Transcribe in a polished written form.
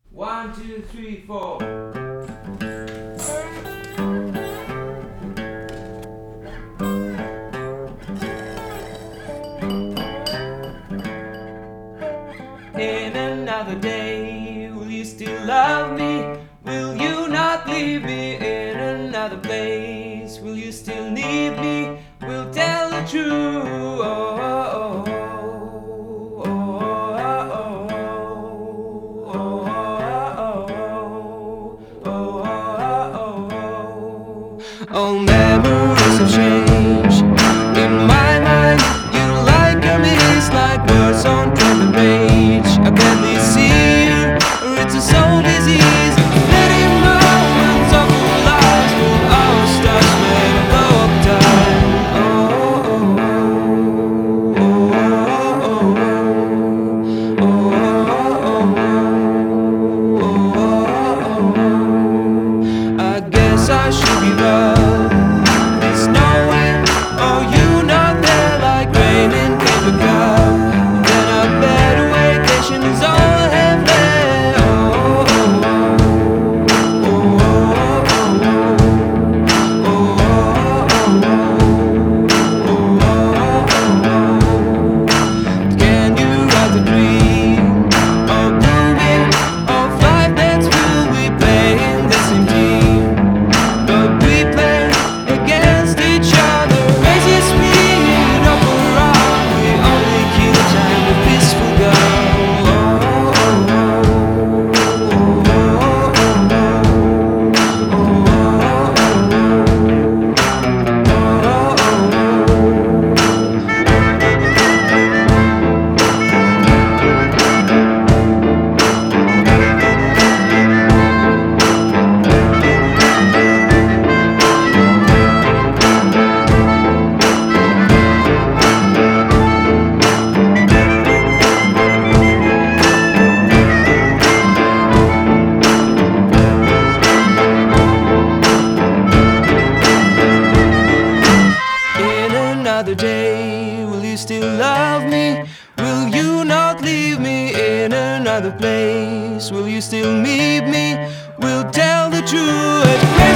One, two, three, four. In another day, will you still love me? Will you not leave me? In another place, will you still need me? We'll tell the truth. All memories have changed in my mind. You like a mist, like words on paper page. I barely see you, or it's a soul disease. Fleeting moments of our lives with our stars made of blow-up time. I guess I should give up. Another day, will you still love me? Will you not leave me in another place? Will you still meet me? We'll tell the truth.